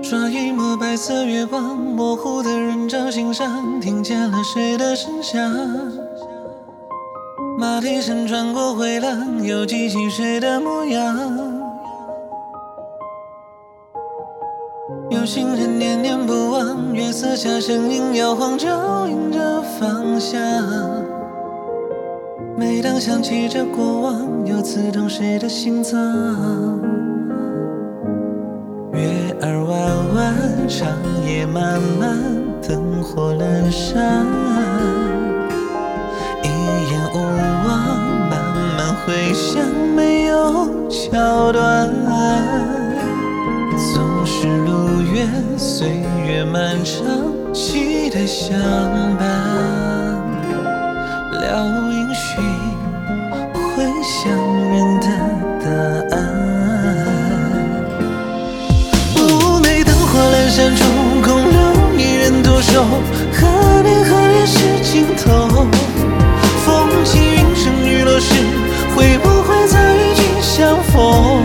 刷一抹白色月光，模糊的人照心上，听见了谁的声响？马蹄声穿过回廊，又记起谁的模样？有心人念念不忘，月色下身影摇晃，照映着方向。每当想起这过往，又刺痛谁的心脏？月儿弯弯，长夜漫漫，灯火阑珊，一眼无望，慢慢回想，没有桥段。总是路远，岁月漫长，期待相伴，聊音讯，回想人的答案。阑珊处，空留一人独守，何年何月是尽头？风起云生雨落时，会不会再与君相逢？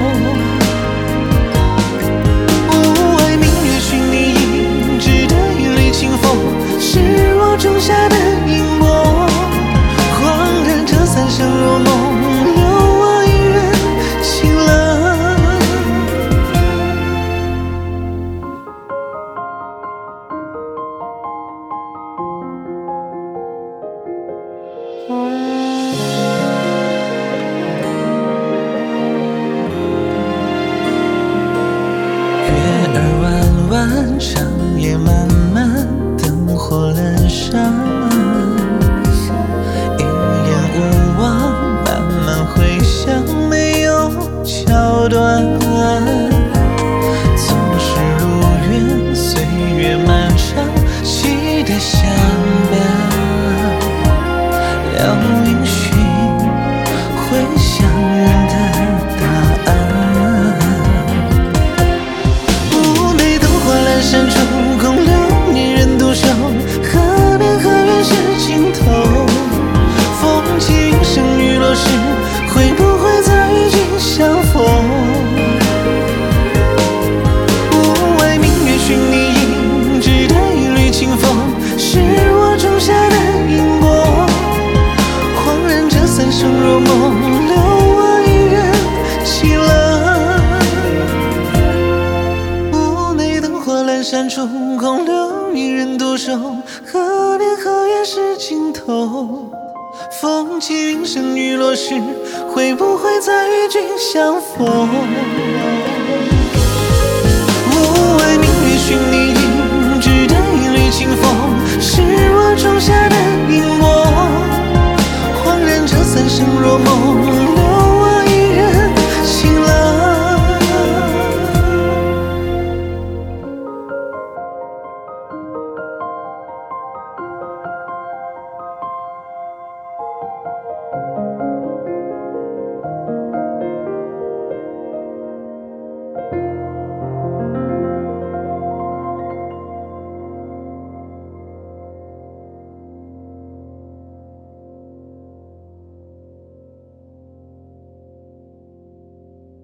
屋外明月寻你影，只得一缕清风，是我种下的因果。恍然这三生若梦，留我一人清冷。长夜漫漫，灯火阑珊，一眼无望，慢慢回想，没有桥段。总是路远，岁月漫长，期待相伴，聊音讯，回想人的答案。阑珊处，空留一人独守，何年何月是尽头？风起云生雨落时，会不会再与君相逢？屋外明月寻你影，只得一缕清风，是我种下的因果。恍然这三生若梦，留我一人凄冷。阑珊处，空留一人独守，何年何月是尽头？风起云生雨落时，会不会再与君相逢？屋外明月寻你影，只得一缕清风，是我种下的因果。恍然这三生若梦。